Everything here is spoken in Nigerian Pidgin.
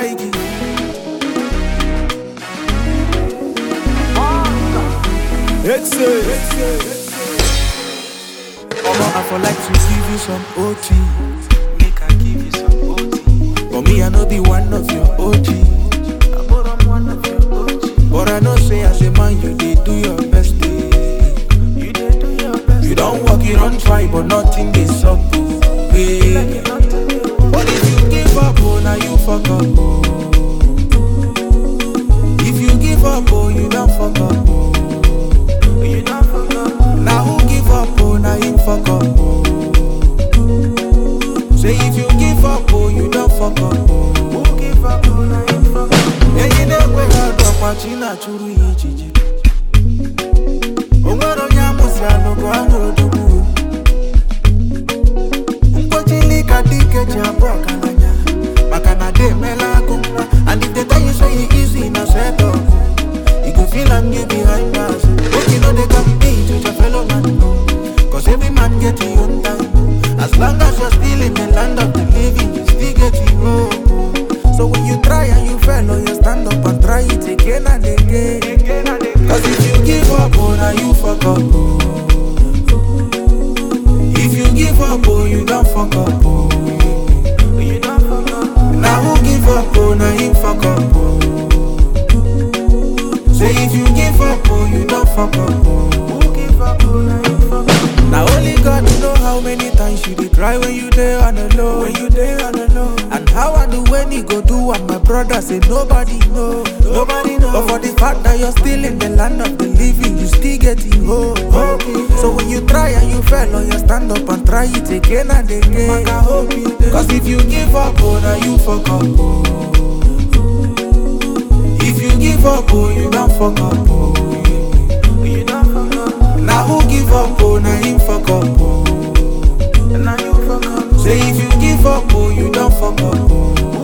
Mikey. I for like to give you some OT. Make I give you some OT. For me, I know be one of your OG. I'm one of your OG. But I know say as a man, you did do your best. You did do your best. You don't walk, you don't try, but nothing is up. Hey. But if you give up, oh, now you fuck up. Oh. If you give up, oh, you don't fuck up. Oh. You don't fuck up. Now who give up, oh, now you fuck up. Oh. Say if you give up, oh, you don't fuck up. Oh. Who give up, oh, now you fuck up. Yeah, you know where I drop my chin at churu ichiji. Ongoro ya musiano kwa nyodobu. Unkochili kadike jabwa kananya. Makana de mela kumwa. And if they tell you say it easy, na set up. You go feel I'm you behind bars. But you know they can be to your fellow man. Cause every man get his own time. As long as you're still in the land of the living, you still get it home. So when you try and you fail, oh, you stand up and try it again and again. Cause if you give up, oh, now you fuck up. Oh. If you give up, oh, you don't fuck up. Oh. You don't fuck up. Now who give up, oh, now you fuck up. Oh. Say if you give up, oh, you don't fuck up. Oh. Who give up, oh, now you fuck up. Now only God know how many times you did cry when you there on the low. When you there on the low. And how I do when you go do and my brother say nobody know. Nobody know. But for the fact that you're still in the land of the living, you still getting hope. Okay. So when you try and you fail, oh, you stand up and try it again and again. I hope you do. Cause if you give up, oh, now you fuck up. Oh. If you give up, oh, you don't fuck up. Oh. You don't fuck up. Now who give up, oh, now you fuck up. Oh. And now you fuck up. Say if you give up, oh, you don't fuck up. Oh.